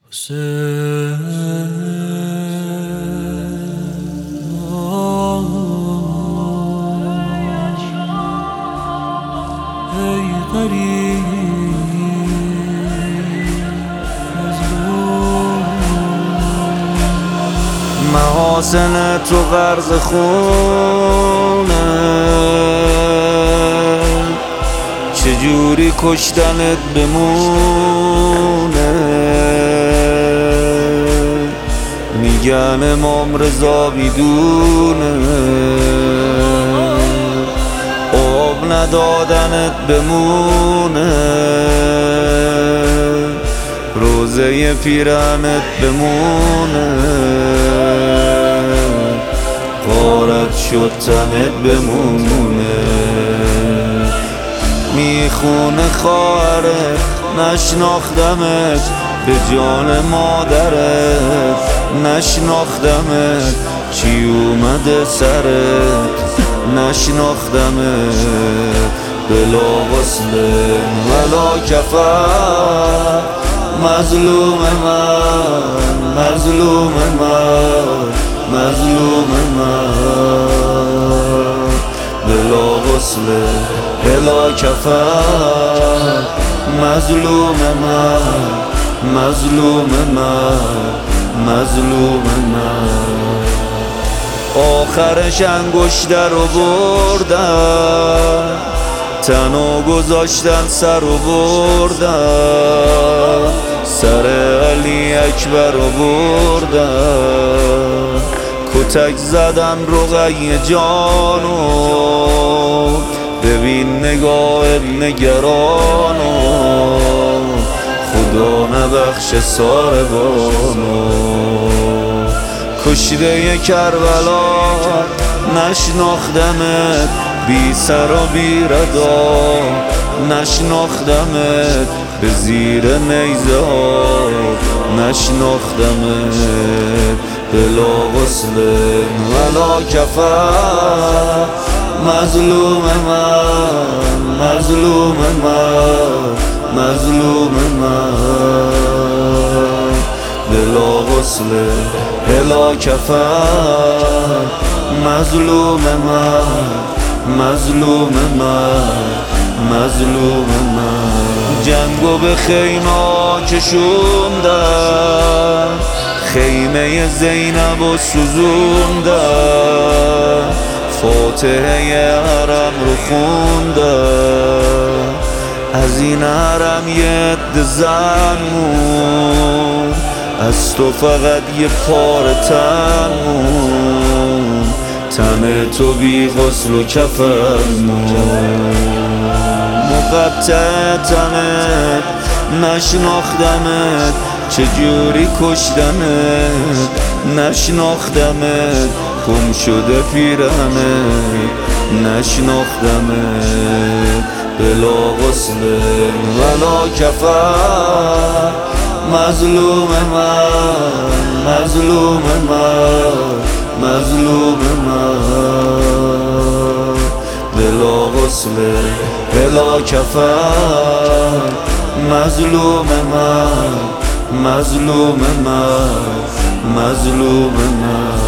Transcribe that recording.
ای غریب محاسن تو غرق خونه، چجوری کشتنت بمونه. میگن امام رضا بیدونه، آب ندادنت بمونه. روزه پیرنت بمونه، غارت شد تنت بمونه. میخونه خواهرت نشناختمت، به جان مادرت نشناختمت. چی اومده سرت نشناختمت. بلا غسل ولا کفن، مظلوم من، مظلوم من، مظلوم من. بلا غسل بلا کفن، مظلوم من، مظلوم من، مظلوم من. آخرش انگشتر رو بردن، تنو گذاشتن سر رو بردن. سر علی اکبر رو بردن، کتک زدن رقیه جانو. ببین نگاه نگرانو، خدا نبخش ساربانو. کشته کربلا نشناختمت، بی سر و بی ردا نشناختمت. به زیر نیزه ها نشناختمت. بلا غسل ولا کفن، مظلوم من، مظلوم من، مظلوم من. بلا غسل بلا کفن، مظلوم من، مظلوم من، مظلوم من. جنگو به خیمه کشوندن، خیمه زینب و سوزوندن. فاتحه حرم رو خوندن، از این حرم یه عده زن مون، از تو فقط یه پاره تن مون. تن تو بی غسل و کفن مون. مقطع تنت نشناختمت، چجوری کشتنت نشناختمت. گم شده پیرنت نشناختمت. بلا غسل ولا کفن، مظلوم من، مظلوم من، مظلوم من. بلا غسل بلا کفن، مظلوم من، مظلوم من، مظلوم من.